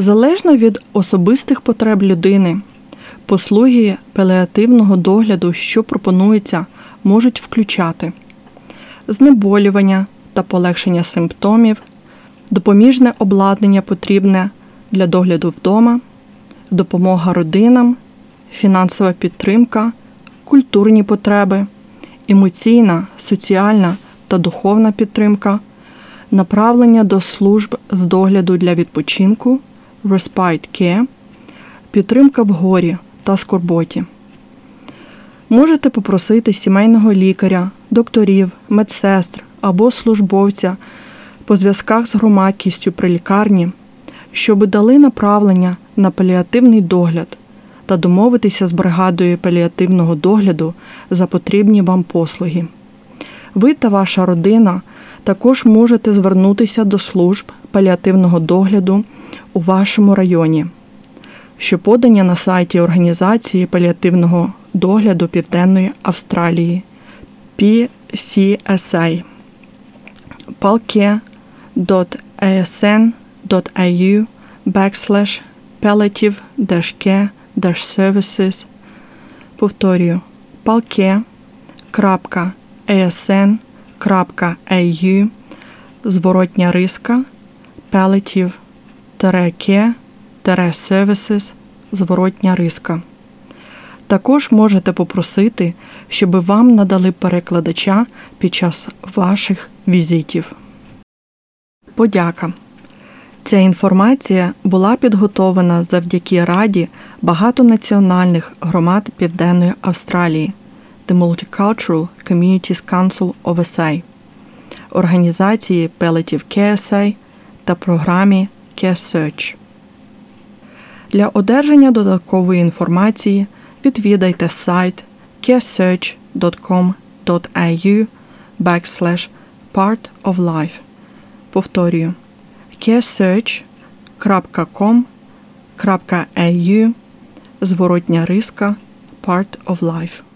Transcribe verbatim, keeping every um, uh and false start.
Залежно від особистих потреб людини, послуги паліативного догляду, що пропонуються, можуть включати знеболювання та полегшення симптомів, допоміжне обладнання потрібне для догляду вдома, допомога родинам, фінансова підтримка, культурні потреби, емоційна, соціальна та духовна підтримка, направлення до служб з догляду для відпочинку, respite care, підтримка в горі та скорботі. Можете попросити сімейного лікаря, докторів, медсестр або службовця по зв'язках з громадськістю при лікарні, щоб дали направлення на паліативний догляд та домовитися з бригадою паліативного догляду за потрібні вам послуги. Ви та ваша родина також можете звернутися до служб паліативного догляду у вашому районі, що подані на сайті Організації паліативного догляду Південної Австралії пі сі ес ей palcare.asn.au backslash palliative-care-services. Повторюю, palcare.asn.au зворотня риска palliative-care-services зворотня риска. Також можете попросити, щоб вам надали перекладача під час ваших візитів. Подяка. Ця інформація була підготовлена завдяки Раді багатонаціональних громад Південної Австралії The Multicultural Communities Council of ес ей, організації Palliative Care ес ей та програмі Care Search. Для одержання додаткової інформації відвідайте сайт caresearch.com.au backslash part of life. Повторюю, caresearch.com.au зворотня риска part of life.